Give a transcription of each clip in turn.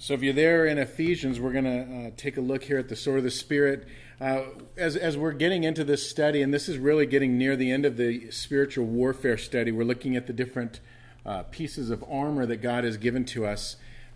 So if you're there in Ephesians, we're going to take a look here at the sword of the Spirit. As we're getting into this study, and this is really getting near the end of the spiritual warfare study, we're looking at the different pieces of armor that God has given to us.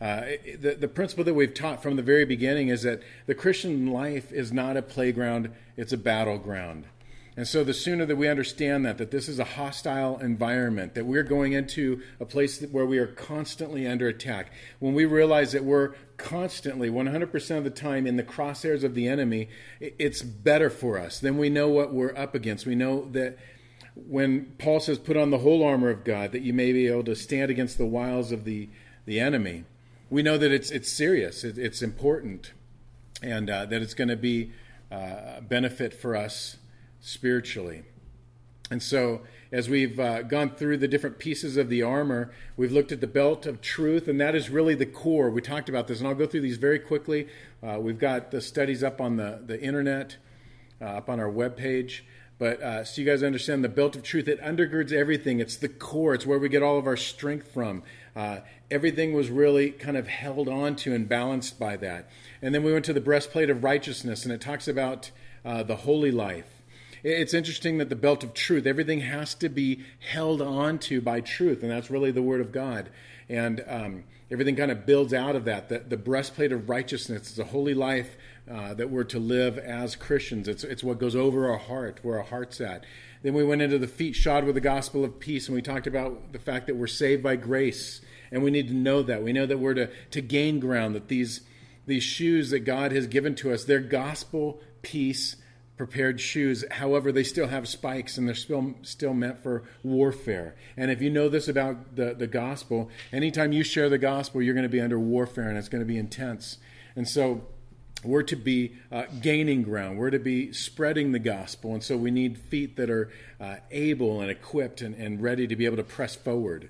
The principle that we've taught from the very beginning is that the Christian life is not a playground, it's a battleground. And so the sooner that we understand that this is a hostile environment, that we're going into a place where we are constantly under attack, when we realize that we're constantly, 100% of the time, in the crosshairs of the enemy, it's better for us. Then we know what we're up against. We know that when Paul says, put on the whole armor of God, that you may be able to stand against the wiles of the enemy, we know that it's serious, it's important, and that it's going to be a benefit for us spiritually. And so as we've gone through the different pieces of the armor, we've looked at the belt of truth, and that is really the core. We talked about this, and I'll go through these very quickly. We've got the studies up on the internet, up on our webpage. But so you guys understand, the belt of truth, it undergirds everything. It's the core. It's where we get all of our strength from. Everything was really kind of held on to and balanced by that. And then we went to the breastplate of righteousness, and it talks about the holy life. It's interesting that the belt of truth, everything has to be held on to by truth, and that's really the Word of God. And everything kind of builds out of that. The breastplate of righteousness is a holy life that we're to live as Christians. It's what goes over our heart, where our heart's at. Then we went into the feet shod with the gospel of peace, and we talked about the fact that we're saved by grace, and we need to know that. We know that we're to gain ground, that these shoes that God has given to us, they're gospel peace prepared shoes. However, they still have spikes, and they're still meant for warfare. And if you know this about the gospel, anytime you share the gospel, you're going to be under warfare, and it's going to be intense. And so we're to be gaining ground. We're to be spreading the gospel. And so we need feet that are able and equipped and ready to be able to press forward.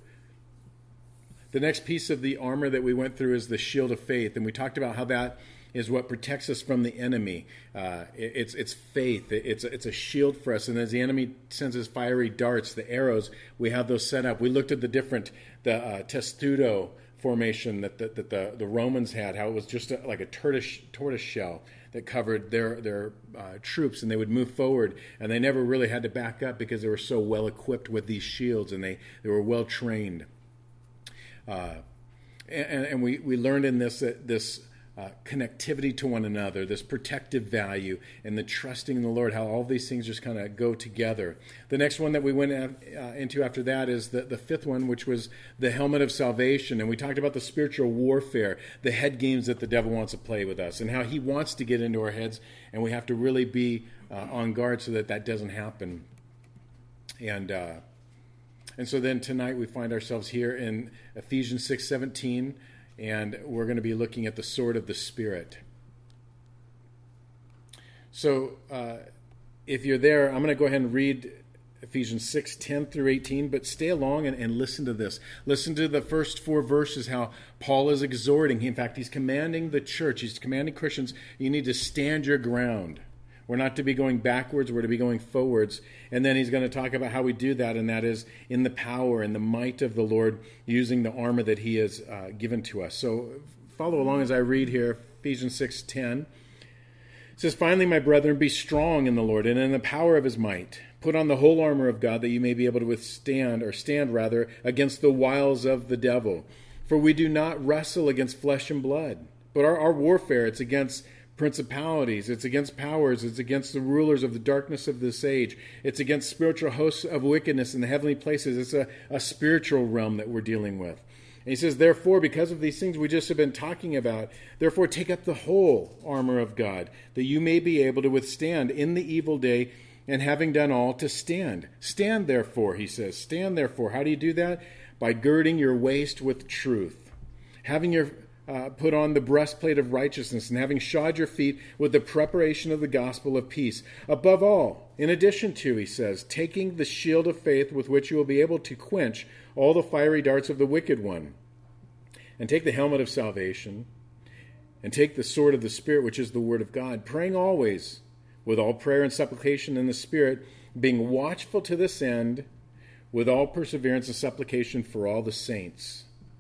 The next piece of the armor that we went through is the shield of faith. And we talked about how that is what protects us from the enemy. It's faith. It's a shield for us. And as the enemy sends his fiery darts, the arrows, we have those set up. We looked at the testudo formation that the Romans had, how it was just like a tortoise shell that covered their troops, and they would move forward, and they never really had to back up because they were so well equipped with these shields, and they were well trained. And we learned in this connectivity to one another, this protective value, and the trusting in the Lord, how all these things just kind of go together. The next one that we went into after that is the fifth one, which was the helmet of salvation. And we talked about the spiritual warfare, the head games that the devil wants to play with us, and how he wants to get into our heads, and we have to really be on guard so that doesn't happen. And so then tonight we find ourselves here in Ephesians 6:17, and we're going to be looking at the sword of the Spirit. So if you're there, I'm going to go ahead and read Ephesians 6:10 through 18, but stay along and listen to this. Listen to the first 4 verses, how Paul is exhorting. In fact, he's commanding the church, he's commanding Christians, you need to stand your ground. We're not to be going backwards, we're to be going forwards. And then he's going to talk about how we do that, and that is in the power and the might of the Lord, using the armor that he has given to us. So follow along as I read here, Ephesians 6:10. It says, "Finally, my brethren, be strong in the Lord and in the power of his might. Put on the whole armor of God, that you may be able to stand against the wiles of the devil. For we do not wrestle against flesh and blood, but our warfare, it's against principalities, it's against powers, it's against the rulers of the darkness of this age, it's against spiritual hosts of wickedness in the heavenly places." It's a spiritual realm that we're dealing with. And he says, "Therefore, because of these things we just have been talking about, therefore take up the whole armor of God, that you may be able to withstand in the evil day, and having done all, to stand. Stand therefore," he says. Stand therefore. How do you do that? By girding your waist with truth, having your put on the breastplate of righteousness, and having shod your feet with the preparation of the gospel of peace. Above all, in addition to, he says, taking the shield of faith, with which you will be able to quench all the fiery darts of the wicked one. And take the helmet of salvation, and take the sword of the Spirit, which is the word of God, praying always with all prayer and supplication in the Spirit, being watchful to this end, with all perseverance and supplication for all the saints.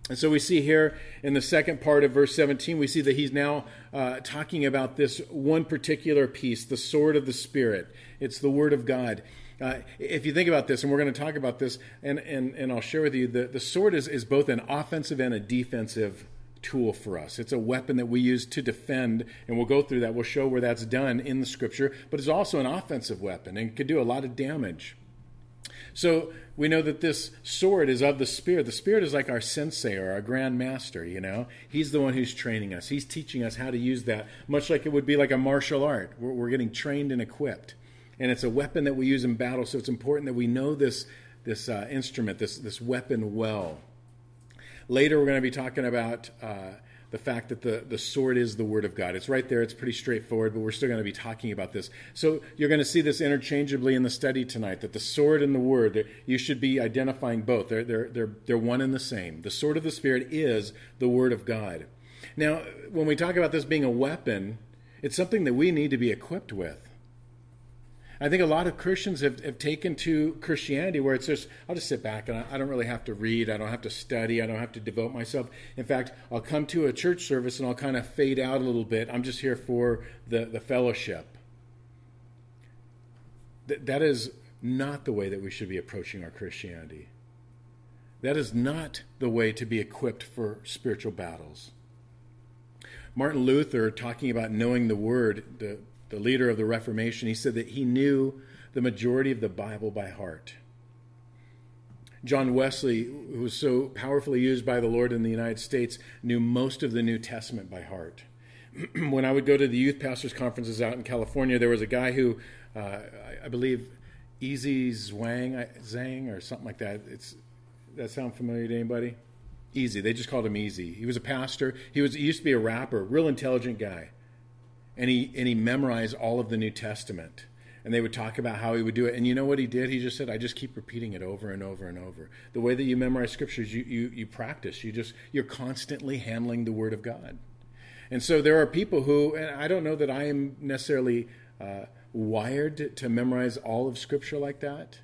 And so we see here in the second part of verse 17, we see that he's now talking about this one particular piece, the sword of the Spirit. It's the Word of God. If you think about this, and we're going to talk about this, and I'll share with you, the sword is both an offensive and a defensive tool for us. It's a weapon that we use to defend, and we'll go through that. We'll show where that's done in the Scripture, but it's also an offensive weapon and could do a lot of damage. So we know that this sword is of the Spirit. The Spirit is like our sensei or our grand master, you know. He's the one who's training us. He's teaching us how to use that, much like it would be like a martial art. We're getting trained and equipped. And it's a weapon that we use in battle, so it's important that we know this instrument, this weapon well. Later we're going to be talking about the fact that the sword is the Word of God. It's right there. It's pretty straightforward, but we're still going to be talking about this. So you're going to see this interchangeably in the study tonight, that the sword and the Word, you should be identifying both. They're one and the same. The sword of the Spirit is the Word of God. Now, when we talk about this being a weapon, it's something that we need to be equipped with. I think a lot of Christians have taken to Christianity where it's just, I'll just sit back and I don't really have to read, I don't have to study, I don't have to devote myself. In fact, I'll come to a church service and I'll kind of fade out a little bit. I'm just here for the fellowship. That is not the way that we should be approaching our Christianity. That is not the way to be equipped for spiritual battles. Martin Luther, talking about knowing the Word, the leader of the Reformation, he said that he knew the majority of the Bible by heart. John Wesley, who was so powerfully used by the Lord in the United States, knew most of the New Testament by heart. When I would go to the youth pastors' conferences out in California, there was a guy who, I believe, Easy Zhang or something like that. That sound familiar to anybody? Easy. They just called him Easy. He was a pastor. He used to be a rapper, real intelligent guy. And he memorized all of the New Testament. And they would talk about how he would do it. And you know what he did? He just said, I just keep repeating it over and over and over. The way that you memorize scriptures, you practice. You're constantly handling the Word of God. And so there are people who, and I don't know that I am necessarily wired to memorize all of Scripture like that.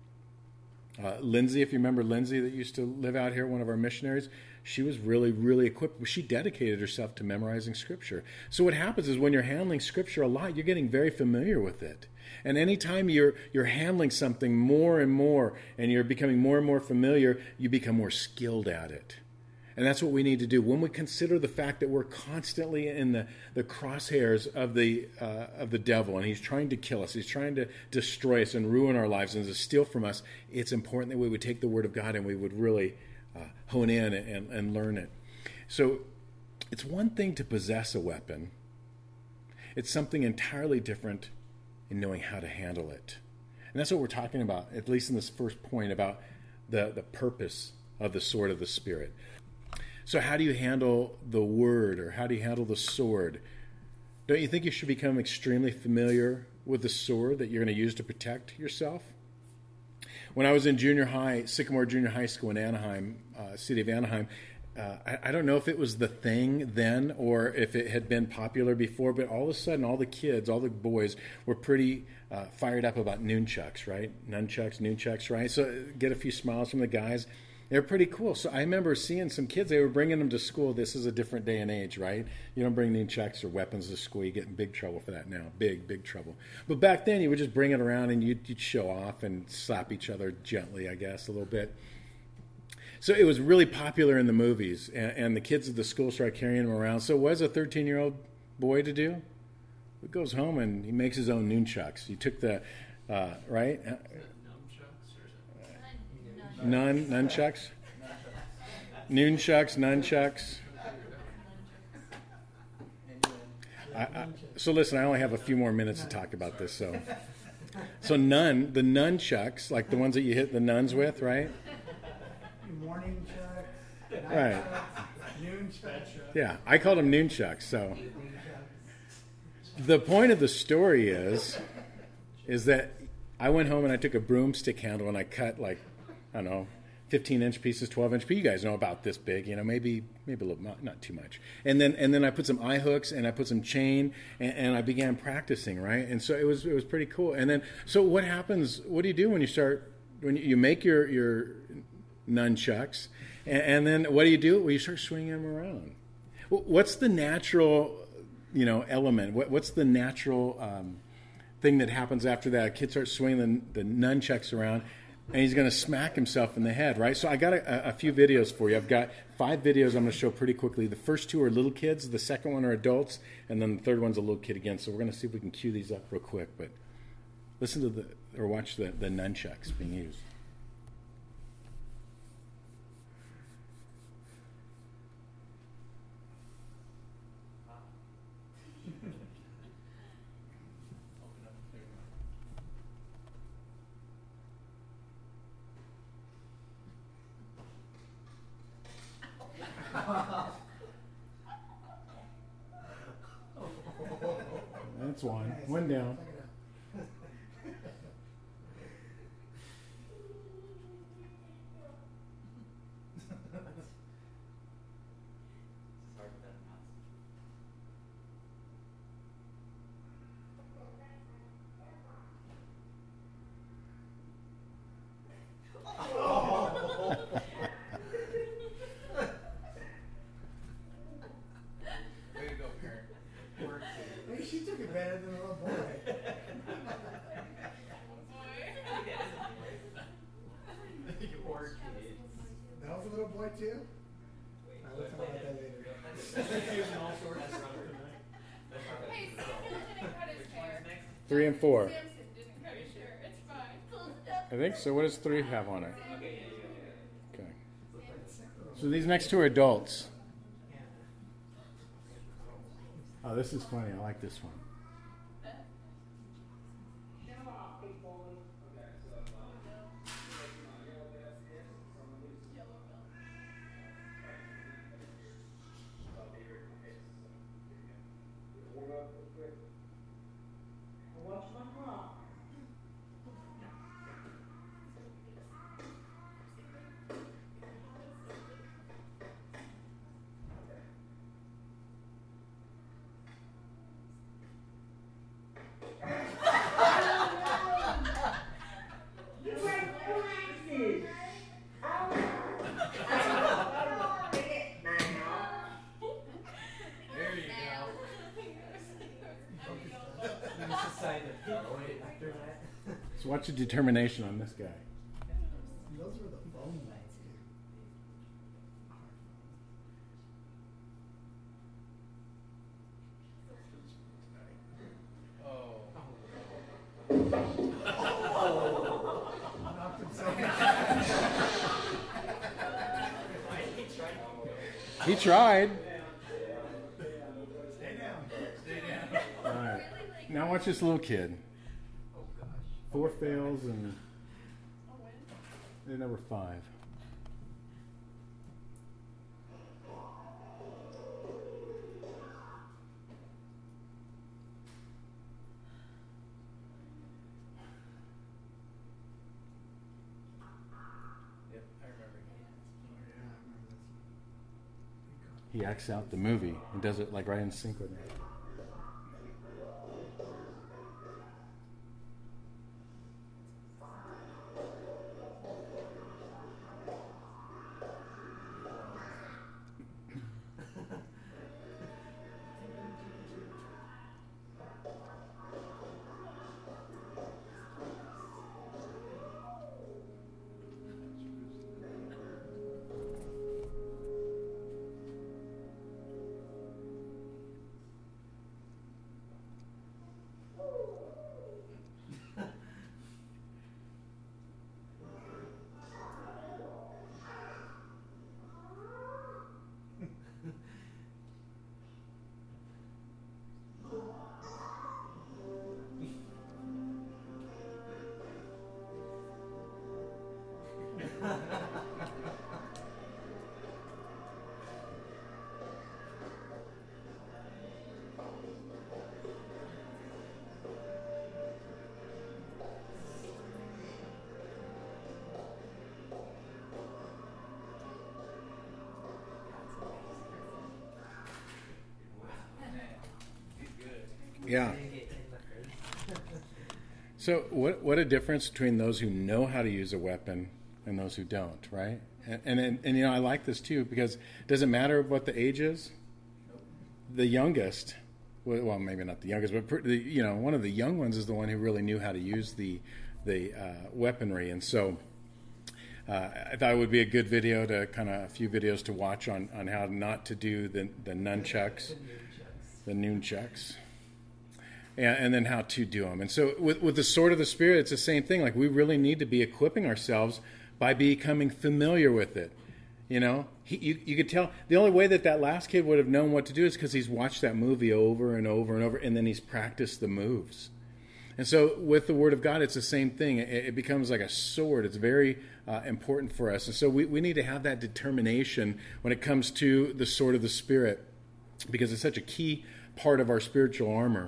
Lindsay, if you remember Lindsay that used to live out here, one of our missionaries, she was really, really equipped. She dedicated herself to memorizing Scripture. So what happens is when you're handling Scripture a lot, you're getting very familiar with it. And anytime you're handling something more and more, and you're becoming more and more familiar, you become more skilled at it. And that's what we need to do. When we consider the fact that we're constantly in the crosshairs of the devil, and he's trying to kill us, he's trying to destroy us and ruin our lives and to steal from us, it's important that we would take the Word of God and we would really hone in and learn it. So it's one thing to possess a weapon. It's something entirely different in knowing how to handle it. And that's what we're talking about, at least in this first point, about the purpose of the sword of the Spirit. So how do you handle the Word, or how do you handle the sword? Don't you think you should become extremely familiar with the sword that you're going to use to protect yourself? When I was in junior high, Sycamore Junior High School in Anaheim, city of Anaheim, I don't know if it was the thing then or if it had been popular before, but all of a sudden all the kids, all the boys were pretty fired up about nunchucks, right? Nunchucks, right? So get a few smiles from the guys. They're pretty cool. So I remember seeing some kids, they were bringing them to school. This is a different day and age, right? You don't bring nunchucks or weapons to school. You get in big trouble for that now. Big trouble. But back then, you would just bring it around and you'd show off and slap each other gently, I guess, a little bit. So it was really popular in the movies, and the kids at the school started carrying them around. So what does a 13-year-old boy to do? He goes home and he makes his own nunchucks. He took the, right? Nunchucks? Nunchucks. So listen, I only have a few more minutes to talk about this. So the nunchucks, like the ones that you hit the nuns with, right? Morning chucks. Right. Noon chucks. Yeah, I called them nunchucks. So the point of the story is that I went home and I took a broomstick handle and I cut, like, I don't know, 15-inch pieces, 12-inch pieces. You guys know about this big, maybe a little, not too much. And then I put some eye hooks and I put some chain and I began practicing, right? And so it was pretty cool. And then, so what happens? What do you do when you make your nunchucks? And then what do? Well, you start swinging them around. What's the natural, element? What's the natural thing that happens after that? A kid starts swinging the nunchucks around, and he's going to smack himself in the head, right? So I got a few videos for you. I've got 5 videos I'm going to show pretty quickly. The first 2 are little kids. The second one are adults. And then the third one's a little kid again. So we're going to see if we can cue these up real quick. But listen to or watch the nunchucks being used. That's one. One down. She took it better than a little boy. That was a little boy too? We'll talk about that later. Hey, Samson didn't cut his hair. 3 and 4. Samson didn't cut his hair. It's fine. I think so. What does 3 have on it? Okay. So these next 2 are adults. Oh, this is funny. I like this one. So what's your determination on this guy? Those were the phone lights, dude. Knocked himself out. He tried. Stay down. Stay down. All right. Now watch this little kid. 4 fails and they're number 5. Yep, I remember. He acts out the movie and does it like right in sync with it. Yeah. So what a difference between those who know how to use a weapon and those who don't, right? And I like this too, because it doesn't matter what the age is. The youngest, well, maybe not the youngest, but one of the young ones is the one who really knew how to use the weaponry. And so I thought it would be a good video to a few videos to watch on how not to do the nunchucks, the nunchucks, and then how to do them. And so with the sword of the Spirit, it's the same thing. Like, we really need to be equipping ourselves by becoming familiar with it. You could tell the only way that last kid would have known what to do is because he's watched that movie over and over and over, and then he's practiced the moves. And so with the Word of God, it's the same thing. It becomes like a sword. It's very important for us. And so we need to have that determination when it comes to the sword of the Spirit, because it's such a key part of our spiritual armor.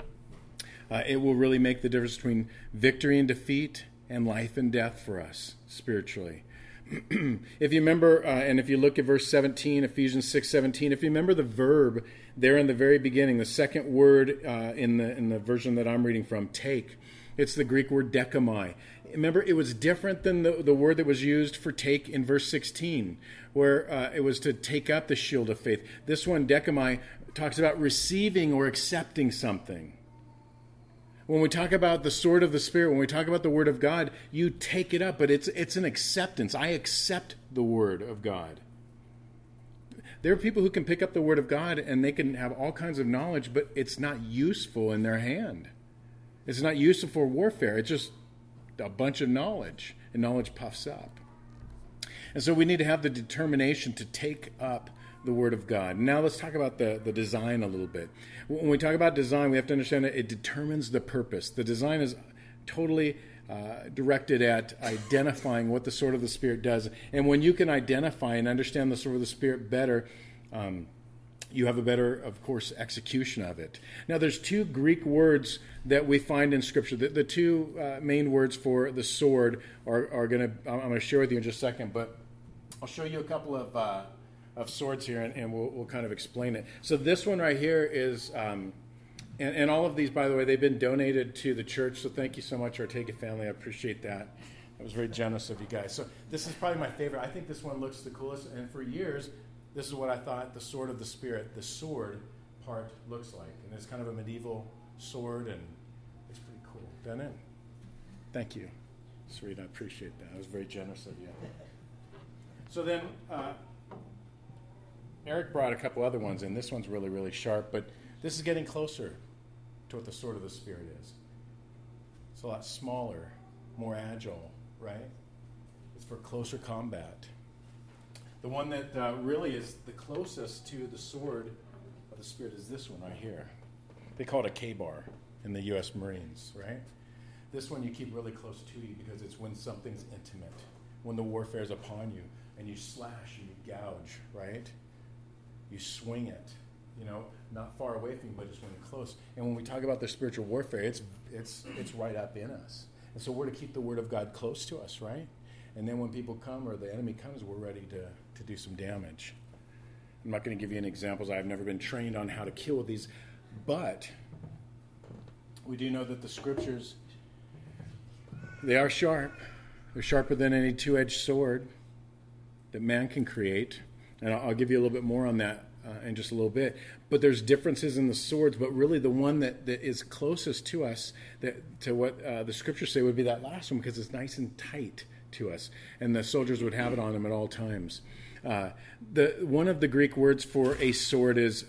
It will really make the difference between victory and defeat and life and death for us spiritually. If you remember, and if you look at verse 17, Ephesians 6:17, if you remember the verb there in the very beginning, the second word in the version that I'm reading from, take, it's the Greek word dekamai. Remember, it was different than the word that was used for take in verse 16, where it was to take up the shield of faith. This one, dekamai, talks about receiving or accepting something. When we talk about the sword of the Spirit, when we talk about the Word of God, you take it up, but it's an acceptance. I accept the Word of God. There are people who can pick up the Word of God and they can have all kinds of knowledge, but it's not useful in their hand. It's not useful for warfare. It's just a bunch of knowledge, and knowledge puffs up. And so we need to have the determination to take up the Word of God. Now let's talk about the design a little bit. When we talk about design, we have to understand that it determines the purpose. The design is totally directed at identifying what the sword of the Spirit does. And when you can identify and understand the sword of the Spirit better, you have a better, of course, execution of it. Now there's two Greek words that we find in Scripture. The two main words for the sword I'm going to share with you in just a second, but I'll show you a couple of swords here, and we'll kind of explain it. So this one right here is, and all of these, by the way, they've been donated to the church, so thank you so much, Ortega family. I appreciate that. That was very generous of you guys. So this is probably my favorite. I think this one looks the coolest, and for years, this is what I thought the sword of the Spirit, the sword part, looks like. And it's kind of a medieval sword, and it's pretty cool, doesn't it? Thank you, sweet. I appreciate that. That was very generous of you. So then, Eric brought a couple other ones in. This one's really, really sharp, but this is getting closer to what the sword of the Spirit is. It's a lot smaller, more agile, right? It's for closer combat. The one that really is the closest to the sword of the Spirit is this one right here. They call it a K-bar in the U.S. Marines, right? This one you keep really close to you because it's when something's intimate, when the warfare is upon you, and you slash and you gouge, right? You swing it, not far away from you, but just when you're close. And when we talk about the spiritual warfare, it's right up in us. And so we're to keep the Word of God close to us, right? And then when people come or the enemy comes, we're ready to do some damage. I'm not going to give you any examples. I've never been trained on how to kill these. But we do know that the Scriptures, they are sharp. They're sharper than any two-edged sword that man can create. And I'll give you a little bit more on that in just a little bit. But there's differences in the swords, but really the one that is closest to us, to what the Scriptures say, would be that last one, because it's nice and tight to us. And the soldiers would have it on them at all times. One of the Greek words for a sword is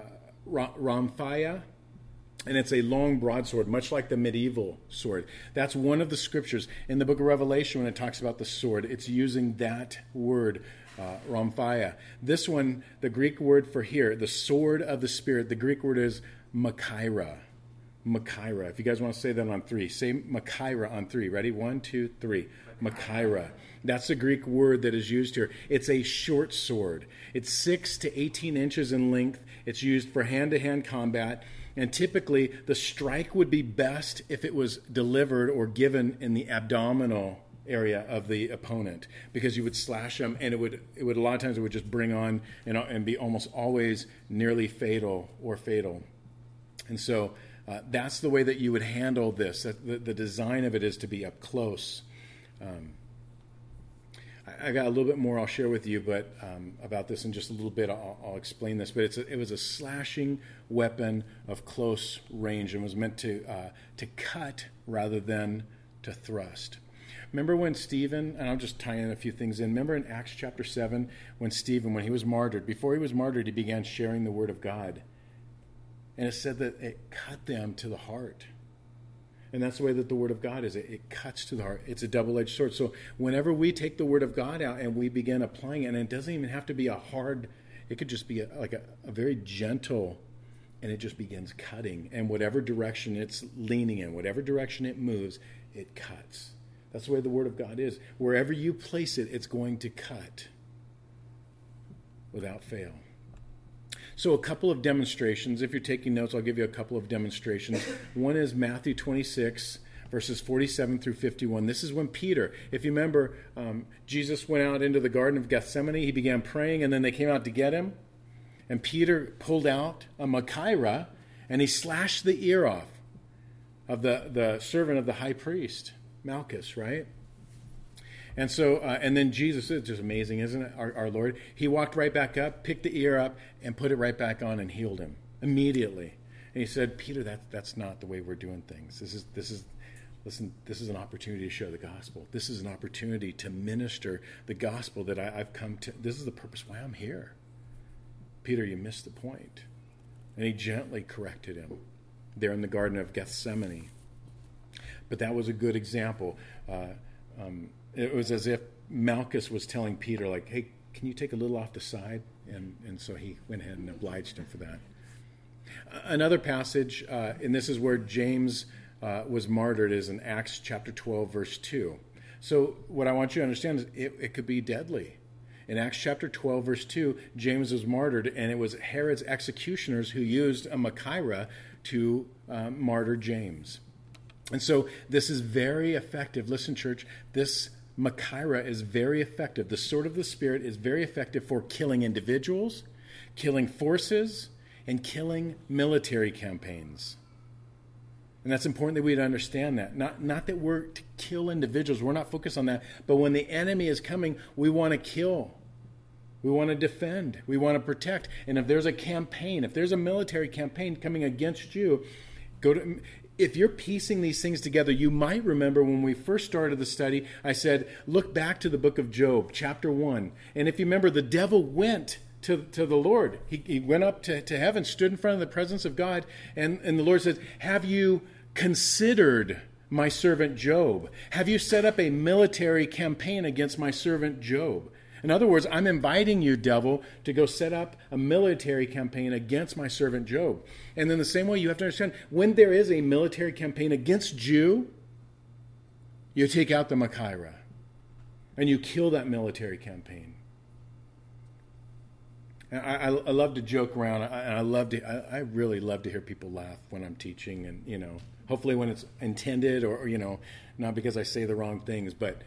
rhamphia, and it's a long broadsword, much like the medieval sword. That's one of the Scriptures. In the book of Revelation, when it talks about the sword, it's using that word, rhamphia. This one, the Greek word for here, the sword of the Spirit, the Greek word is machaira. Machaira. If you guys want to say that on three, say machaira on three. Ready? 1, 2, 3. Machaira. That's the Greek word that is used here. It's a short sword. It's 6 to 18 inches in length. It's used for hand-to-hand combat. And typically, the strike would be best if it was delivered or given in the abdominal area of the opponent, because you would slash them, and it would a lot of times it would just bring on and be almost always nearly fatal or fatal. And so that's the way that you would handle this. The design of it is to be up close. I got a little bit more I'll share with you, but about this in just a little bit. I'll explain this. But it was a slashing weapon of close range and was meant to cut rather than to thrust. Remember when Stephen, and I'll just tie in a few things in. Remember in Acts chapter 7 when Stephen, when he was martyred, before he was martyred, he began sharing the word of God. And it said that it cut them to the heart. And that's the way that the Word of God is. It cuts to the heart. It's a double-edged sword. So whenever we take the Word of God out and we begin applying it, and it doesn't even have to be a hard, it could just be a very gentle, and it just begins cutting. And whatever direction it's leaning in, whatever direction it moves, it cuts. That's the way the Word of God is. Wherever you place it, it's going to cut without fail. So a couple of demonstrations. If you're taking notes, I'll give you a couple of demonstrations. One is Matthew 26, verses 47 through 51. This is when Peter, if you remember, Jesus went out into the Garden of Gethsemane. He began praying, and then they came out to get him. And Peter pulled out a machaira, and he slashed the ear off of the servant of the high priest, Malchus, right? And so, and then Jesus, it's just amazing, isn't it? Our Lord, he walked right back up, picked the ear up, and put it right back on and healed him immediately. And he said, Peter, that's not the way we're doing things. Listen, this is an opportunity to share the gospel. This is an opportunity to minister the gospel that I've come to. This is the purpose why I'm here. Peter, you missed the point. And he gently corrected him there in the Garden of Gethsemane. But that was a good example. It was as if Malchus was telling Peter, like, hey, can you take a little off the side? And so he went ahead and obliged him for that. Another passage, and this is where James was martyred, is in Acts chapter 12, verse 2. So what I want you to understand is it could be deadly. In Acts chapter 12, verse 2, James was martyred, and it was Herod's executioners who used a machaira to martyr James. And so this is very effective. Listen, church, this machaira is very effective. The sword of the Spirit is very effective for killing individuals, killing forces, and killing military campaigns. And that's important that we'd understand that. Not that we're to kill individuals. We're not focused on that. But when the enemy is coming, we want to kill. We want to defend. We want to protect. And if there's a campaign, if there's a military campaign coming against you, if you're piecing these things together, you might remember when we first started the study, I said, look back to the book of Job, chapter 1. And if you remember, the devil went to the Lord. He went up to heaven, stood in front of the presence of God, and the Lord said, have you considered my servant Job? Have you set up a military campaign against my servant Job? In other words, I'm inviting you, devil, to go set up a military campaign against my servant Job. And then the same way, you have to understand, when there is a military campaign against you, you take out the machaira and you kill that military campaign. And I love to joke around, and I really love to hear people laugh when I'm teaching, and hopefully when it's intended, or not because I say the wrong things, but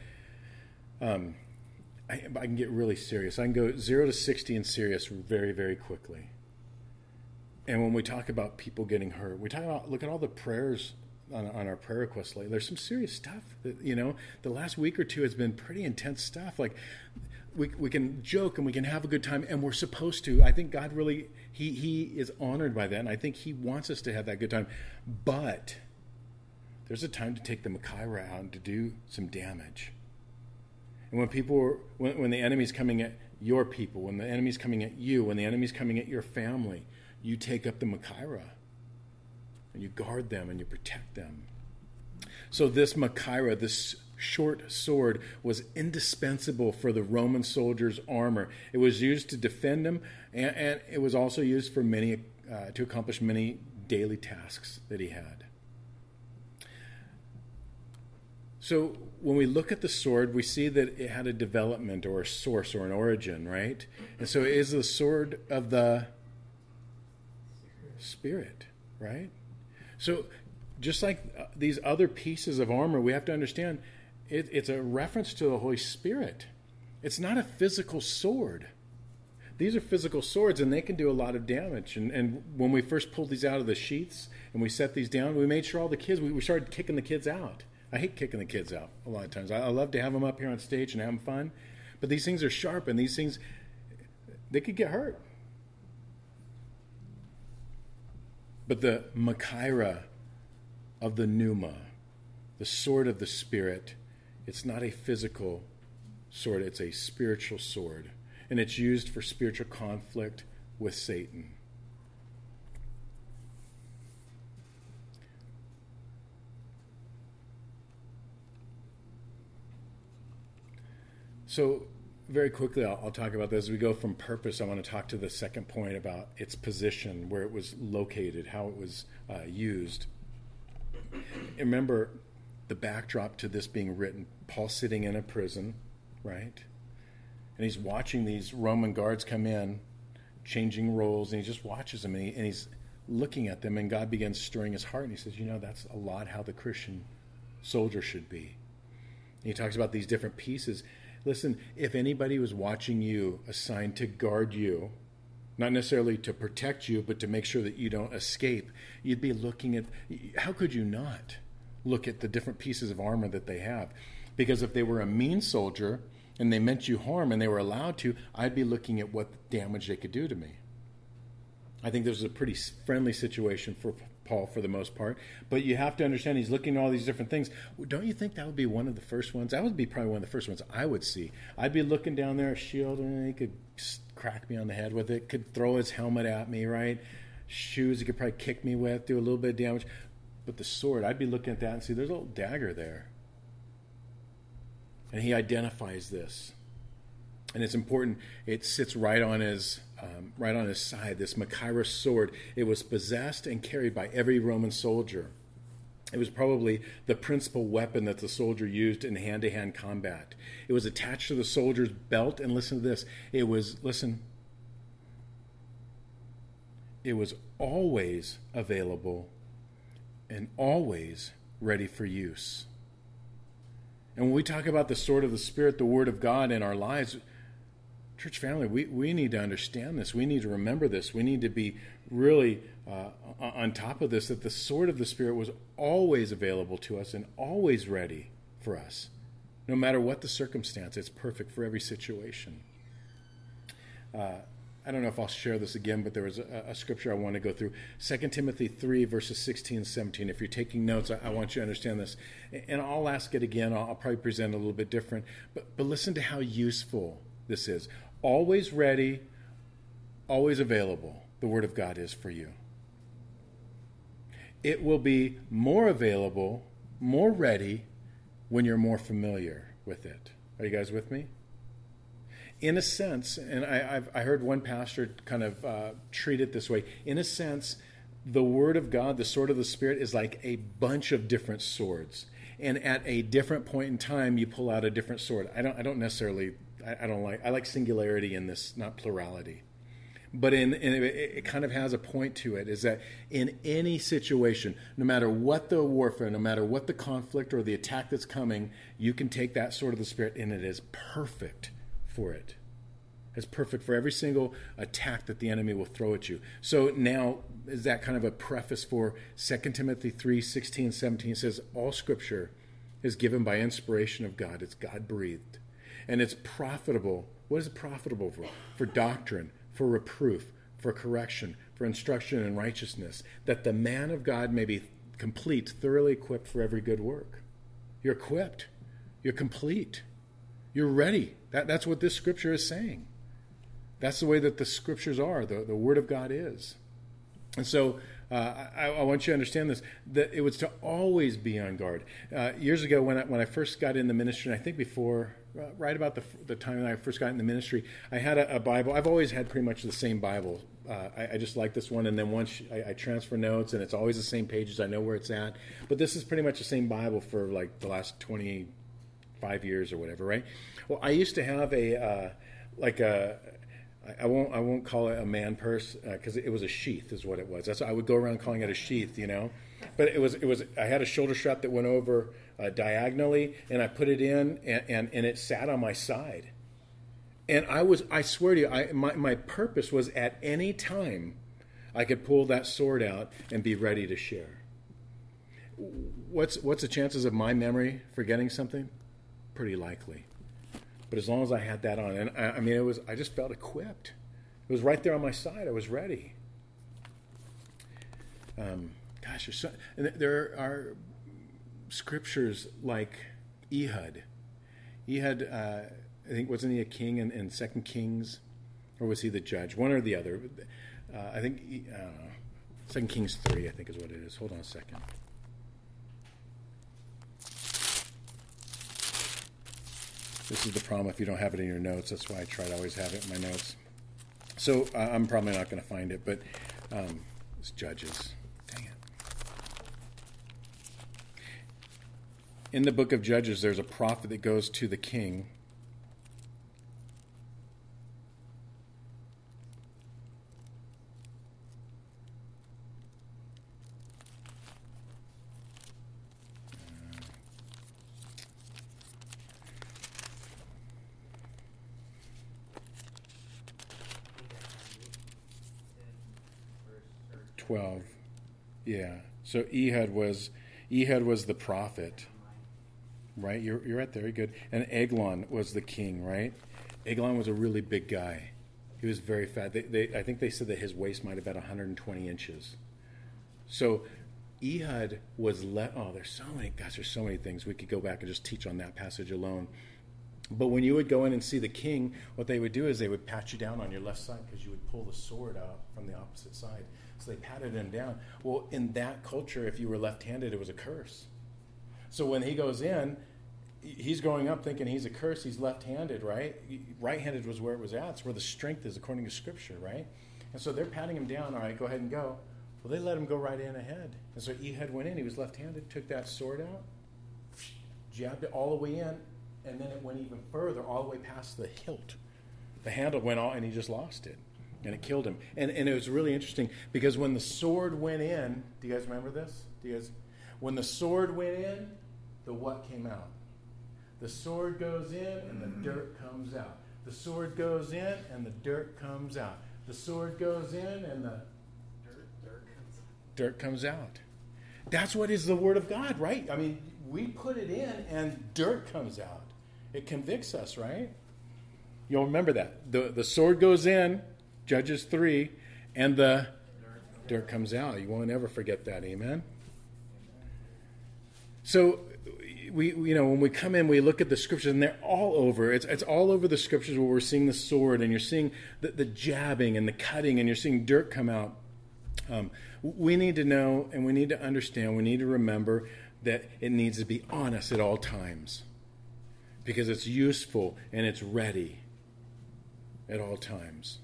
I can get really serious. I can go 0 to 60 in serious very, very quickly. And when we talk about people getting hurt, we talk about, look at all the prayers on our prayer requests lately. There's some serious stuff that, the last week or two has been pretty intense stuff. Like we can joke and we can have a good time, and we're supposed to. I think God really, he is honored by that, and I think he wants us to have that good time. But there's a time to take the machaira out and to do some damage. And when the enemy's coming at your people, when the enemy's coming at you, when the enemy's coming at your family, you take up the machaira and you guard them and you protect them. So this machaira, this short sword, was indispensable for the Roman soldiers' armor. It was used to defend them, and it was also used for to accomplish many daily tasks that he had. So when we look at the sword, we see that it had a development or a source or an origin, right? And so it is the sword of the Spirit, right? So just like these other pieces of armor, we have to understand it's a reference to the Holy Spirit. It's not a physical sword. These are physical swords, and they can do a lot of damage. And when we first pulled these out of the sheaths and we set these down, we made sure all the kids, we started kicking the kids out. I hate kicking the kids out a lot of times. I love to have them up here on stage and have them fun. But these things are sharp, and these things, they could get hurt. But the Machaira of the pneuma, the sword of the Spirit, it's not a physical sword, it's a spiritual sword. And it's used for spiritual conflict with Satan. So very quickly, I'll talk about this. As we go from purpose, I want to talk to the second point about its position, where it was located, how it was used. And remember the backdrop to this being written. Paul sitting in a prison, right? And he's watching these Roman guards come in, changing roles, and he just watches them, and he's looking at them, and God begins stirring his heart, and he says, that's a lot how the Christian soldier should be. And he talks about these different pieces. Listen, if anybody was watching you, assigned to guard you, not necessarily to protect you, but to make sure that you don't escape, you'd be looking at, how could you not look at the different pieces of armor that they have? Because if they were a mean soldier and they meant you harm and they were allowed to, I'd be looking at what damage they could do to me. I think this is a pretty friendly situation for Paul for the most part, but you have to understand he's looking at all these different things. Don't you think that would be one of the first ones? That would be probably one of the first ones I would see. I'd be looking down there, a shield, and he could crack me on the head with it, could throw his helmet at me, right? Shoes he could probably kick me with, do a little bit of damage. But the sword, I'd be looking at that and see there's a little dagger there. And he identifies this. And it's important, it sits right on his side, this Machaira sword. It was possessed and carried by every Roman soldier. It was probably the principal weapon that the soldier used in hand-to-hand combat. It was attached to the soldier's belt, and listen to this, it was always available and always ready for use. And when we talk about the sword of the Spirit, the Word of God in our lives, church family, we need to understand this. We need to remember this. We need to be really on top of this, that the sword of the Spirit was always available to us and always ready for us. No matter what the circumstance, it's perfect for every situation. I don't know if I'll share this again, but there was a scripture I want to go through. 2 Timothy 3, verses 16 and 17. If you're taking notes, I want you to understand this. And I'll ask it again. I'll probably present it a little bit different. But listen to how useful this is. Always ready, always available, the Word of God is for you. It will be more available, more ready, when you're more familiar with it. Are you guys with me? In a sense, and I heard one pastor kind of treat it this way, in a sense, the Word of God, the sword of the Spirit, is like a bunch of different swords. And at a different point in time, you pull out a different sword. I like singularity in this, not plurality. But it kind of has a point to it, is that in any situation, no matter what the warfare, no matter what the conflict or the attack that's coming, you can take that sword of the Spirit, and it is perfect for it. It's perfect for every single attack that the enemy will throw at you. So now, is that kind of a preface for 2 Timothy 3, 16, 17? It says, all Scripture is given by inspiration of God. It's God-breathed. And it's profitable. What is it profitable for? For doctrine, for reproof, for correction, for instruction in righteousness, that the man of God may be complete, thoroughly equipped for every good work. You're equipped. You're complete. You're ready. That's what this Scripture is saying. That's the way that the Scriptures are, the Word of God is. And so I want you to understand this, that it was to always be on guard. Years ago when I first got in the ministry, and I think before, right about the time that I first got in the ministry, I had a Bible. I've always had pretty much the same Bible. I just like this one, and then once I transfer notes, and it's always the same pages. I know where it's at. But this is pretty much the same Bible for like the last 25 years or whatever, right? Well, I used to have I won't call it a man purse because it was a sheath is what it was. That's I would go around calling it a sheath, But it was I had a shoulder strap that went over diagonally, and I put it in, and it sat on my side. And I swear to you, my purpose was at any time I could pull that sword out and be ready to share. What's the chances of my memory forgetting something? Pretty likely. But as long as I had that on, and I mean, I just felt equipped. It was right there on my side. I was ready. There are scriptures like Ehud. Ehud, I think, wasn't he a king in 2 Kings? Or was he the judge? One or the other. I don't know. 2 Kings 3, I think is what it is. Hold on a second. This is the problem if you don't have it in your notes. That's why I try to always have it in my notes. So I'm probably not going to find it, but it's Judges. Dang it. In the book of Judges, there's a prophet that goes to the king. Yeah. So Ehud was the prophet, right? You're right there. You're good. And Eglon was the king, right? Eglon was a really big guy. He was very fat. I think they said that his waist might have been 120 inches. So Ehud was there's so many things. We could go back and just teach on that passage alone. But when you would go in and see the king, what they would do is they would pat you down on your left side because you would pull the sword out from the opposite side. So they patted him down. Well, in that culture, if you were left-handed, it was a curse. So when he goes in, he's growing up thinking he's a curse. He's left-handed, right? Right-handed was where it was at. It's where the strength is, according to Scripture, right? And so they're patting him down. All right, go ahead and go. Well, they let him go right in ahead. And so Ehud went in. He was left-handed, took that sword out, jabbed it all the way in, and then it went even further, all the way past the hilt. The handle went all, and he just lost it. And it killed him. And it was really interesting because when the sword went in, do you guys remember this? When the sword went in, the what came out? The sword goes in and the dirt comes out. The sword goes in and the dirt comes out. The sword goes in and the dirt comes out. That's what is the Word of God, right? I mean, we put it in and dirt comes out. It convicts us, right? You'll remember that. The sword goes in, Judges 3, and the dirt comes out. You won't ever forget that. Amen? So, when we come in, we look at the Scriptures, and they're all over. It's all over the Scriptures where we're seeing the sword, and you're seeing the jabbing and the cutting, and you're seeing dirt come out. We need to know, and we need to understand, we need to remember that it needs to be on us at all times because it's useful and it's ready at all times.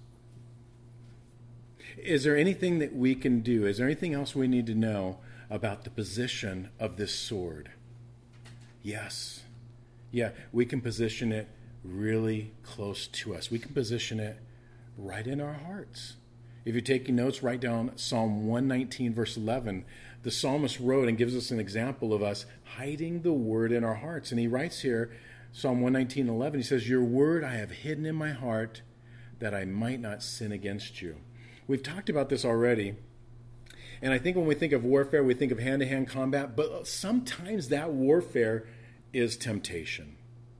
Is there anything that we can do? Is there anything else we need to know about the position of this sword? Yes. Yeah, we can position it really close to us. We can position it right in our hearts. If you're taking notes, write down Psalm 119, verse 11. The psalmist wrote and gives us an example of us hiding the word in our hearts. And he writes here, Psalm 119:11, he says, "Your word I have hidden in my heart that I might not sin against you." We've talked about this already. And I think when we think of warfare, we think of hand-to-hand combat. But sometimes that warfare is temptation.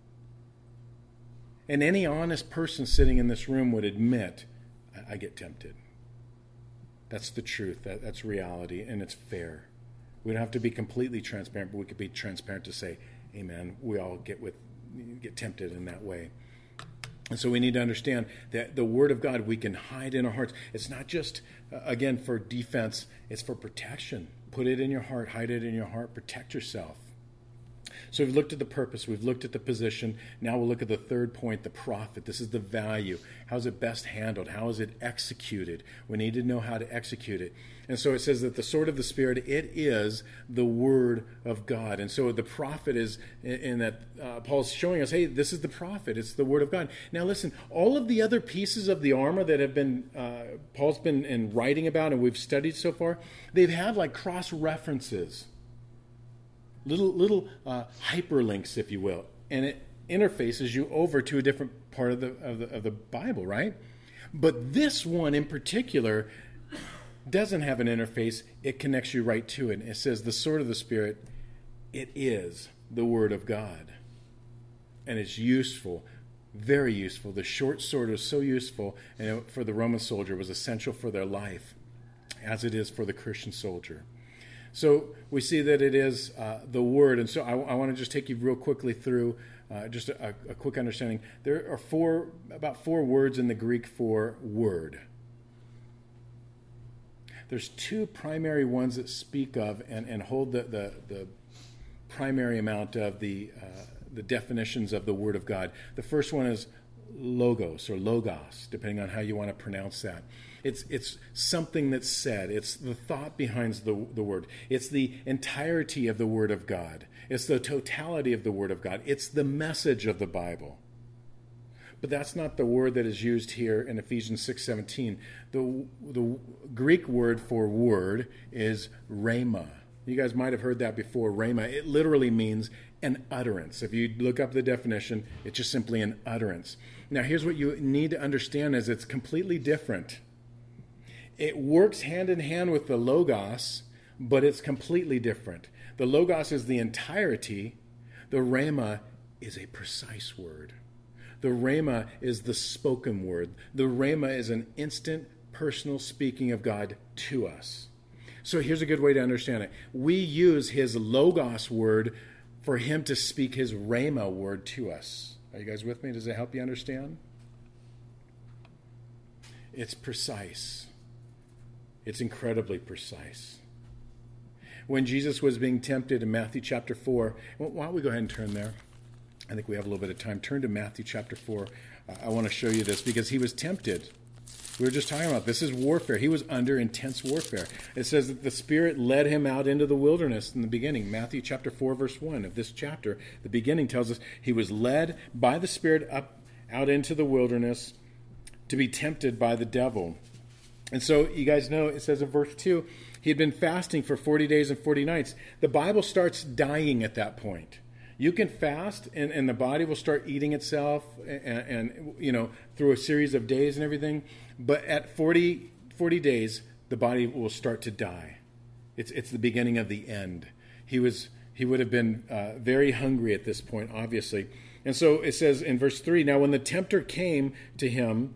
And any honest person sitting in this room would admit, I get tempted. That's the truth. That's reality, and it's fair. We don't have to be completely transparent, but we could be transparent to say, amen, we all get tempted in that way. And so we need to understand that the Word of God we can hide in our hearts. It's not just, again, for defense. It's for protection. Put it in your heart. Hide it in your heart. Protect yourself. So we've looked at the purpose. We've looked at the position. Now we'll look at the third point, the profit. This is the value. How is it best handled? How is it executed? We need to know how to execute it. And so it says that the sword of the Spirit, it is the Word of God. And so the profit is in that Paul's showing us, hey, this is the profit. It's the Word of God. Now listen, all of the other pieces of the armor that have been, Paul's been writing about and we've studied so far, they've had like cross-references. Little hyperlinks, if you will, and it interfaces you over to a different part of the Bible, right? But this one in particular doesn't have an interface. It connects you right to it. It says the sword of the Spirit, it is the Word of God, and it's useful Very useful. The short sword was so useful, and for the Roman soldier was essential for their life, as it is for the Christian soldier. So we see that it is the word. And so I want to just take you real quickly through just a quick understanding. There are about four words in the Greek for word. There's two primary ones that speak of and hold the primary amount of the definitions of the Word of God. The first one is logos or logos, depending on how you want to pronounce that. It's something that's said. It's the thought behind the Word. It's the entirety of the Word of God. It's the totality of the Word of God. It's the message of the Bible. But that's not the word that is used here in Ephesians 6:17. The Greek word for word is rhema. You guys might have heard that before, rhema. It literally means an utterance. If you look up the definition, it's just simply an utterance. Now, here's what you need to understand is it's completely different. It works hand in hand with the logos, but it's completely different. The logos is the entirety. The rhema is a precise word. The rhema is the spoken word. The rhema is an instant, personal speaking of God to us. So here's a good way to understand it. We use his logos word for him to speak his rhema word to us. Are you guys with me? Does it help you understand? It's precise. It's incredibly precise. When Jesus was being tempted in Matthew chapter 4, why don't we go ahead and turn there? I think we have a little bit of time. Turn to Matthew chapter 4. I want to show you this because he was tempted. We were just talking about this is warfare. He was under intense warfare. It says that the Spirit led him out into the wilderness in the beginning. Matthew chapter 4, verse 1 of this chapter, the beginning tells us he was led by the Spirit out into the wilderness to be tempted by the devil. And so you guys know, it says in verse 2, he had been fasting for 40 days and 40 nights. The Bible starts dying at that point. You can fast, and the body will start eating itself, and you know, through a series of days and everything. But at 40 days, the body will start to die. It's the beginning of the end. He would have been very hungry at this point, obviously. And so it says in verse 3, now when the tempter came to him,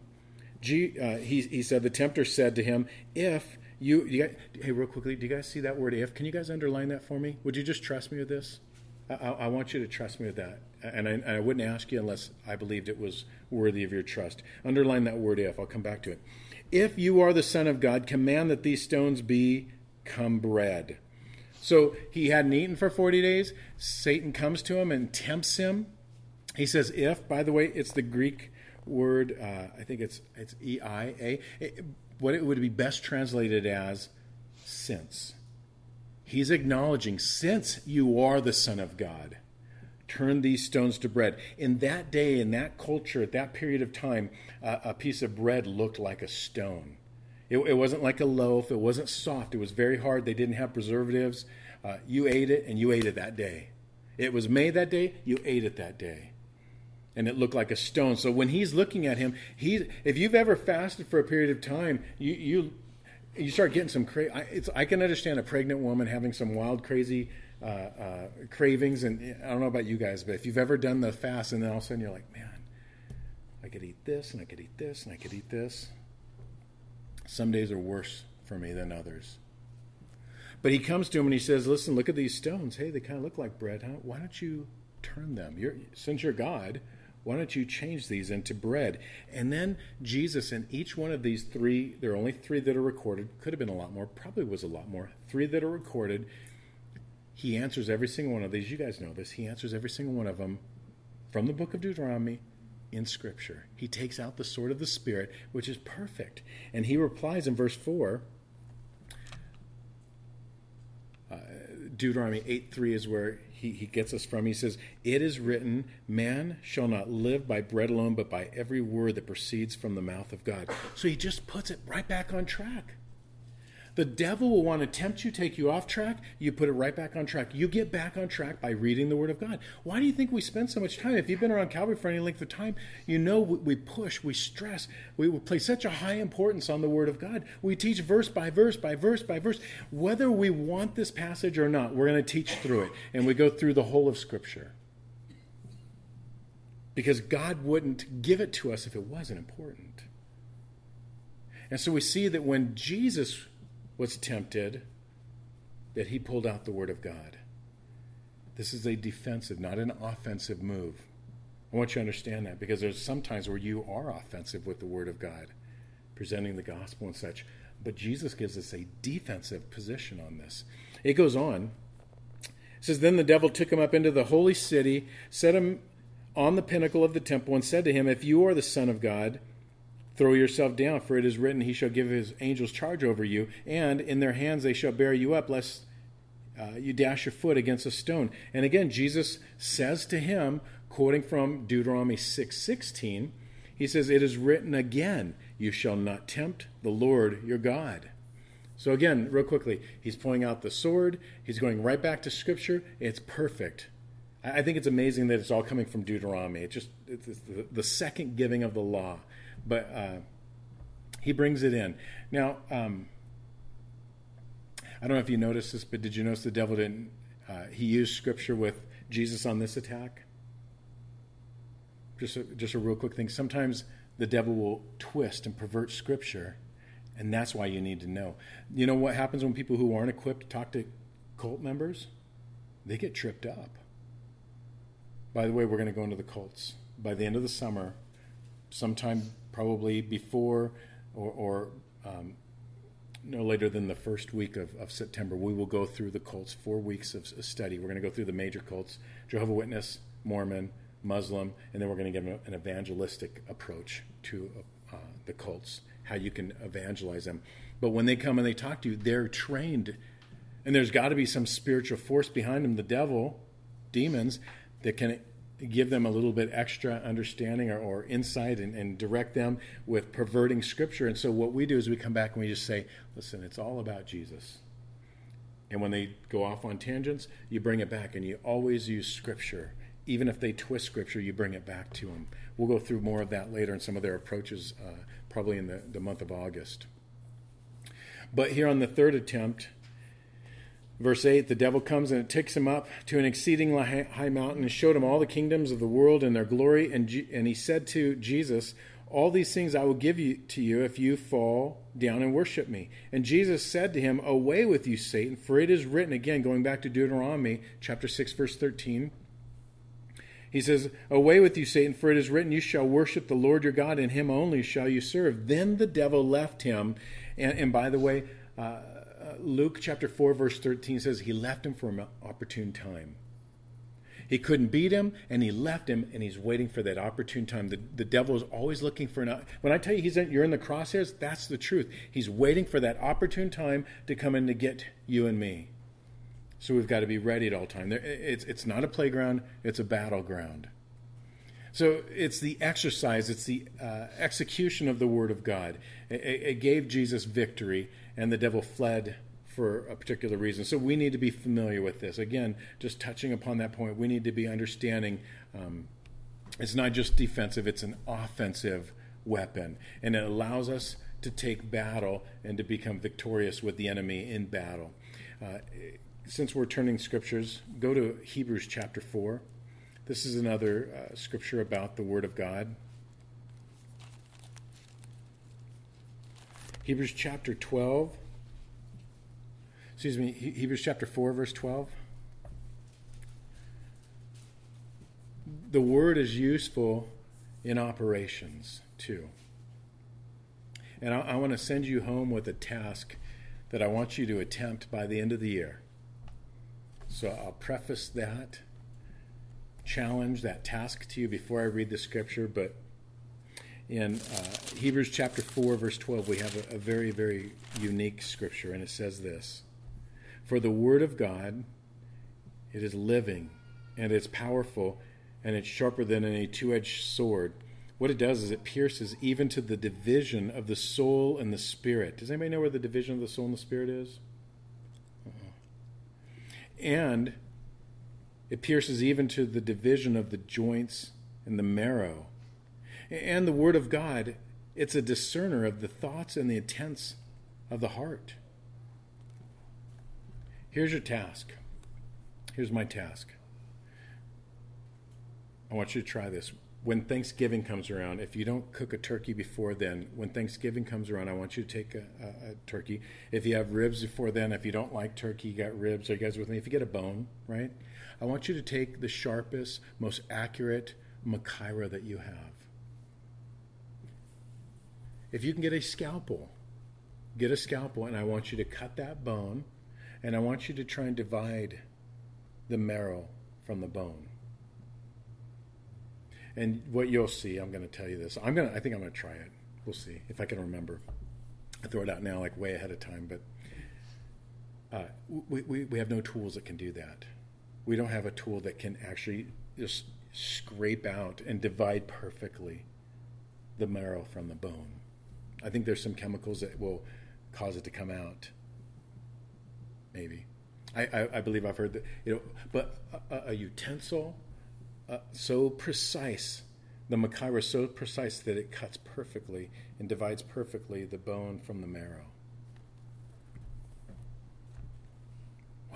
he said, the tempter said to him, if you guys, hey, real quickly, do you guys see that word if? Can you guys underline that for me? Would you just trust me with this? I want you to trust me with that. And I wouldn't ask you unless I believed it was worthy of your trust. Underline that word if. I'll come back to it. If you are the Son of God, command that these stones become bread. So he hadn't eaten for 40 days. Satan comes to him and tempts him. He says if, by the way, it's the Greek word, I think it's E-I-A. What it would be best translated as since. He's acknowledging, since you are the Son of God, turn these stones to bread. In that day, in that culture, at that period of time, a piece of bread looked like a stone. It wasn't like a loaf. It wasn't soft. It was very hard. They didn't have preservatives. You ate it, and you ate it that day. It was made that day. You ate it that day. And it looked like a stone. So when he's looking at him, if you've ever fasted for a period of time, you start getting some I can understand a pregnant woman having some wild, crazy cravings. And I don't know about you guys, but if you've ever done the fast and then all of a sudden you're like, man, I could eat this and I could eat this and I could eat this. Some days are worse for me than others. But he comes to him and he says, listen, look at these stones. Hey, they kind of look like bread. Huh? Why don't you turn them? Since you're God, why don't you change these into bread? And then Jesus, in each one of these three, there are only three that are recorded. Could have been a lot more. Probably was a lot more. Three that are recorded. He answers every single one of these. You guys know this. He answers every single one of them from the book of Deuteronomy in Scripture. He takes out the sword of the Spirit, which is perfect. And he replies in verse 4, Deuteronomy 8:3 is where he gets us from. He says, it is written, man shall not live by bread alone, but by every word that proceeds from the mouth of God. So he just puts it right back on track. The devil will want to tempt you, take you off track. You put it right back on track. You get back on track by reading the Word of God. Why do you think we spend so much time? If you've been around Calvary for any length of time, you know we push, we stress, we place such a high importance on the Word of God. We teach verse by verse by verse by verse. Whether we want this passage or not, we're going to teach through it. And we go through the whole of Scripture. because God wouldn't give it to us if it wasn't important. And so we see that when Jesus was tempted, that he pulled out the Word of God. This is a defensive, not an offensive move. I want you to understand that, because there's some times where you are offensive with the Word of God, presenting the gospel and such. But Jesus gives us a defensive position on this. It goes on. It says, then the devil took him up into the holy city, set him on the pinnacle of the temple, and said to him, if you are the Son of God, throw yourself down, for it is written, he shall give his angels charge over you, and in their hands they shall bear you up, lest you dash your foot against a stone. And again, Jesus says to him, quoting from Deuteronomy 6:16, he says, it is written again, you shall not tempt the Lord your God. So again, real quickly, he's pulling out the sword. He's going right back to Scripture. It's perfect. I think it's amazing that it's all coming from Deuteronomy. It's the second giving of the law. But he brings it in. Now, I don't know if you noticed this, but did you notice the devil didn't, he used Scripture with Jesus on this attack? Just a real quick thing. Sometimes the devil will twist and pervert Scripture, and that's why you need to know. You know what happens when people who aren't equipped talk to cult members? They get tripped up. By the way, we're going to go into the cults. By the end of the summer, sometime probably before or no later than the first week of September, we will go through the cults, 4 weeks of study. We're going to go through the major cults, Jehovah's Witness, Mormon, Muslim, and then we're going to give an evangelistic approach to the cults, how you can evangelize them. But when they come and they talk to you, they're trained. And there's got to be some spiritual force behind them, the devil, demons, that can give them a little bit extra understanding or insight and direct them with perverting Scripture. And so what we do is we come back and we just say, listen, it's all about Jesus. And when they go off on tangents, you bring it back, and you always use Scripture. Even if they twist Scripture, you bring it back to them. We'll go through more of that later in some of their approaches, probably in the month of August. But here on the third attempt, verse 8, the devil comes and it takes him up to an exceeding high mountain and showed him all the kingdoms of the world and their glory. And he said to Jesus, all these things I will give to you if you fall down and worship me. And Jesus said to him, away with you, Satan, for it is written, again, going back to Deuteronomy chapter 6, verse 13, he says, away with you, Satan, for it is written, you shall worship the Lord your God, and him only shall you serve. Then the devil left him. And by the way, Luke chapter 4, verse 13 says he left him for an opportune time. He couldn't beat him, and he left him, and he's waiting for that opportune time. The devil is always looking for when I tell you you're in the crosshairs, that's the truth. He's waiting for that opportune time to come in to get you and me. So we've got to be ready at all times. It's not a playground, it's a battleground. So it's the exercise, it's the execution of the Word of God. It gave Jesus victory, and the devil fled for a particular reason. So we need to be familiar with this. Again, just touching upon that point, we need to be understanding it's not just defensive, it's an offensive weapon. And it allows us to take battle and to become victorious with the enemy in battle. Since we're turning scriptures, go to Hebrews chapter 4. This is another scripture about the Word of God. Hebrews chapter 4, verse 12. The Word is useful in operations, too. And I want to send you home with a task that I want you to attempt by the end of the year. So I'll preface that, challenge that task to you before I read the scripture. But in Hebrews chapter 4, verse 12, we have a very, very unique scripture, and it says this: for the Word of God, it is living, and it's powerful, and it's sharper than any two-edged sword. What it does is it pierces even to the division of the soul and the spirit. Does anybody know where the division of the soul and the spirit is? And it pierces even to the division of the joints and the marrow. And the Word of God, it's a discerner of the thoughts and the intents of the heart. Here's your task. Here's my task. I want you to try this. when Thanksgiving comes around, if you don't cook a turkey before then, when Thanksgiving comes around, I want you to take a turkey. If you have ribs before then, if you don't like turkey, you got ribs. Are you guys with me? If you get a bone, right? I want you to take the sharpest, most accurate Machaira that you have. If you can get a scalpel, and I want you to cut that bone, and I want you to try and divide the marrow from the bone. And what you'll see, I'm going to tell you this. I think I'm going to try it. We'll see if I can remember. I throw it out now, like way ahead of time, but we have no tools that can do that. We don't have a tool that can actually just scrape out and divide perfectly the marrow from the bone. I think there's some chemicals that will cause it to come out. Maybe. I believe I've heard that, but a utensil so precise, the Machaira is so precise that it cuts perfectly and divides perfectly the bone from the marrow. Wow.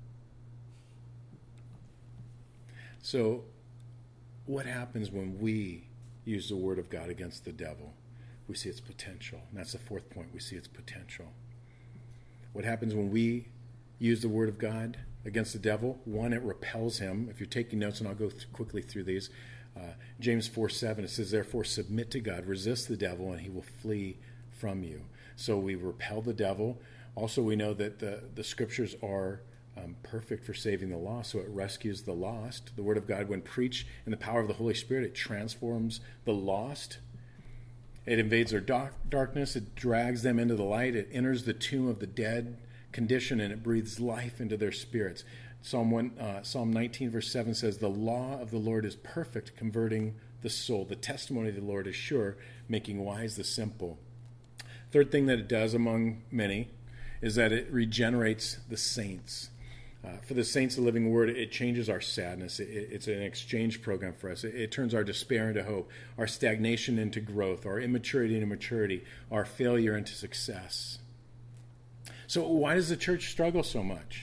So, what happens when we use the Word of God against the devil? We see its potential. And that's the fourth point. We see its potential. What happens when we use the Word of God against the devil? One, it repels him. If you're taking notes, and I'll go quickly through these. James 4:7, it says, therefore submit to God, resist the devil, and he will flee from you. So we repel the devil. Also, we know that the scriptures are perfect for saving the lost, so it rescues the lost. The Word of God, when preached in the power of the Holy Spirit, it transforms the lost. It invades their darkness. It drags them into the light. It enters the tomb of the dead condition, and it breathes life into their spirits. Psalm 19 verse 7 says, the law of the Lord is perfect, converting the soul. The testimony of the Lord is sure, making wise the simple. Third thing that it does, among many, is that it regenerates the saints. For the saints, the living word, it changes our sadness. It's an exchange program for us. It turns our despair into hope, our stagnation into growth, our immaturity into maturity, our failure into success. So why does the church struggle so much?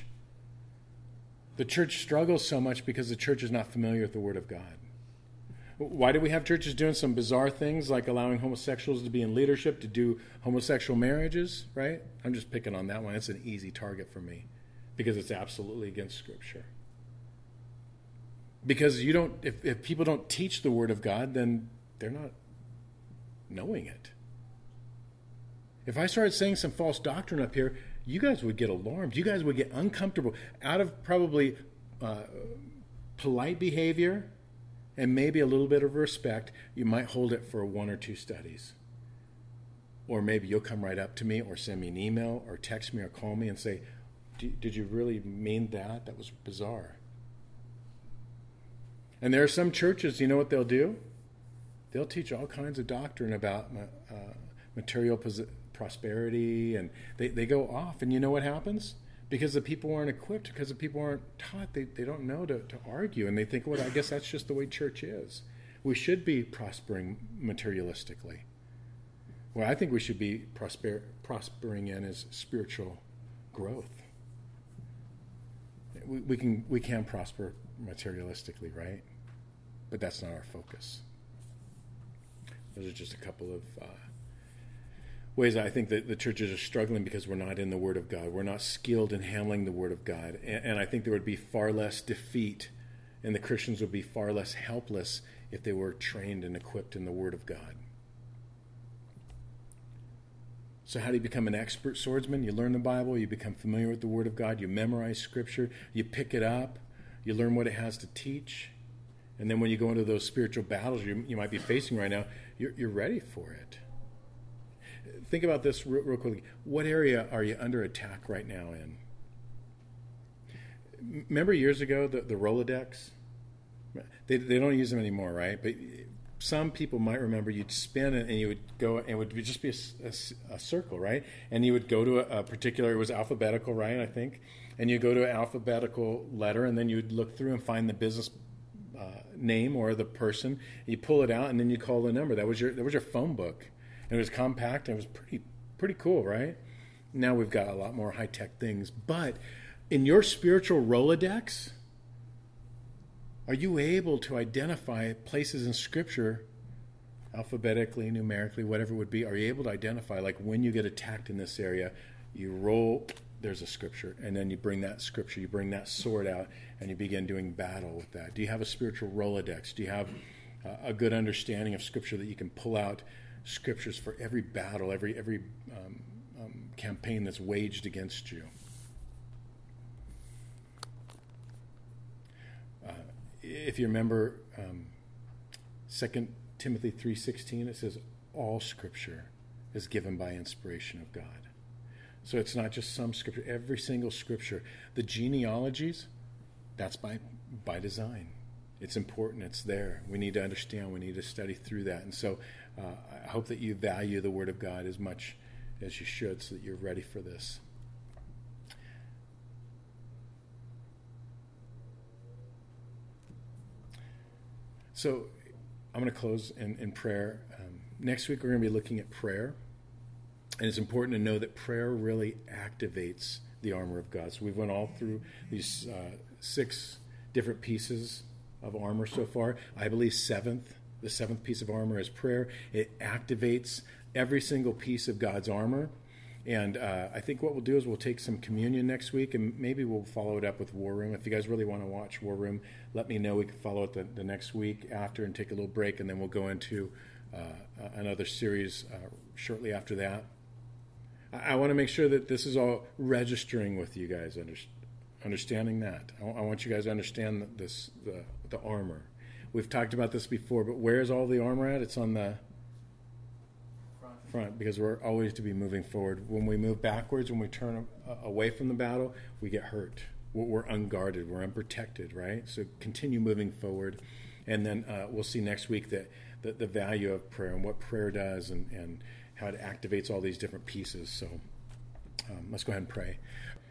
The church struggles so much because the church is not familiar with the Word of God. Why do we have churches doing some bizarre things like allowing homosexuals to be in leadership, to do homosexual marriages, right? I'm just picking on that one. It's an easy target for me because it's absolutely against Scripture. Because if people don't teach the Word of God, then they're not knowing it. If I started saying some false doctrine up here, you guys would get alarmed. You guys would get uncomfortable. Out of probably polite behavior and maybe a little bit of respect, you might hold it for 1 or 2 studies. Or maybe you'll come right up to me or send me an email or text me or call me and say, did you really mean that? That was bizarre. And there are some churches, you know what they'll do? They'll teach all kinds of doctrine about material prosperity, and they go off. And you know what happens? Because the people aren't equipped, because the people aren't taught, they don't know to argue. And they think, well, I guess that's just the way church is. We should be prospering materialistically. What I think we should be prospering in is spiritual growth. We can prosper materialistically, right? But that's not our focus. Those are just a couple of ways I think that the churches are struggling because we're not in the Word of God. We're not skilled in handling the Word of God. And I think there would be far less defeat, and the Christians would be far less helpless if they were trained and equipped in the Word of God. So how do you become an expert swordsman? You learn the Bible, you become familiar with the Word of God, you memorize Scripture, you pick it up, you learn what it has to teach, and then when you go into those spiritual battles you might be facing right now, you're ready for it. Think about this real quickly. What area are you under attack right now in? Remember years ago, the Rolodex? They don't use them anymore, right? But some people might remember you'd spin it and you would go, and it would just be a circle, right? And you would go to a particular, it was alphabetical, right, I think? And you go to an alphabetical letter, and then you'd look through and find the business name or the person. You pull it out, and then you call the number. That was your phone book. And it was compact, and it was pretty cool, right? Now we've got a lot more high-tech things. But in your spiritual Rolodex, Are you able to identify places in Scripture, alphabetically, numerically, whatever it would be? Are you able to identify, like when you get attacked in this area, you roll, there's a Scripture, and then you bring that Scripture, you bring that sword out, and you begin doing battle with that? Do you have a spiritual Rolodex? Do you have a good understanding of Scripture that you can pull out Scriptures for every battle, every campaign that's waged against you? If you remember 2 Timothy 3:16, it says all Scripture is given by inspiration of God. So it's not just some Scripture, every single Scripture. The genealogies, that's by design. It's important, it's there. We need to understand, we need to study through that. And so I hope that you value the Word of God as much as you should so that you're ready for this. So I'm going to close in prayer. Next week we're going to be looking at prayer. And it's important to know that prayer really activates the armor of God. So we've went all through these 6 different pieces of armor so far. I believe the seventh piece of armor is prayer. It activates every single piece of God's armor. And I think what we'll do is we'll take some communion next week, and maybe we'll follow it up with War Room. If you guys really want to watch War Room, let me know. We can follow it the next week after and take a little break, and then we'll go into another series shortly after that. I want to make sure that this is all registering with you guys, understanding that. I want you guys to understand the armor. We've talked about this before, but where's all the armor at? It's on the front, because we're always to be moving forward. When we move backwards, when we turn away from the battle, we get hurt. We're unguarded. We're unprotected, right? So continue moving forward. And then we'll see next week that the value of prayer and what prayer does and how it activates all these different pieces. So let's go ahead and pray.